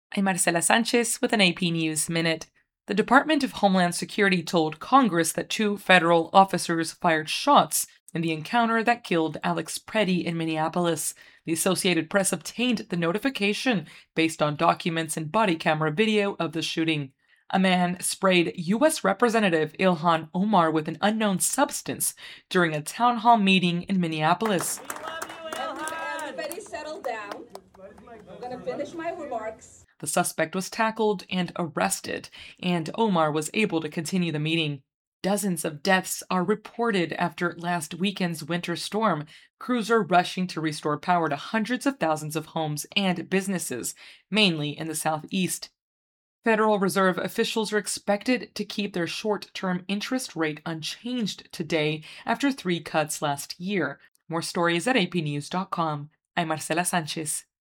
I'm Marcela Sanchez with an AP News Minute. The Department of Homeland Security told Congress that two federal officers fired shots in the encounter that killed Alex Preddy in Minneapolis. The Associated Press obtained the notification based on documents and body camera video of the shooting. A man sprayed U.S. Representative Ilhan Omar with an unknown substance during a town hall meeting in Minneapolis. Everybody settle down. I'm going to finish my remarks. The suspect was tackled and arrested, and Omar was able to continue the meeting. Dozens of deaths are reported after last weekend's winter storm, crews are rushing to restore power to hundreds of thousands of homes and businesses, mainly in the southeast. Federal Reserve officials are expected to keep their short-term interest rate unchanged today after 3 cuts last year. More stories at apnews.com. I'm Marcela Sanchez.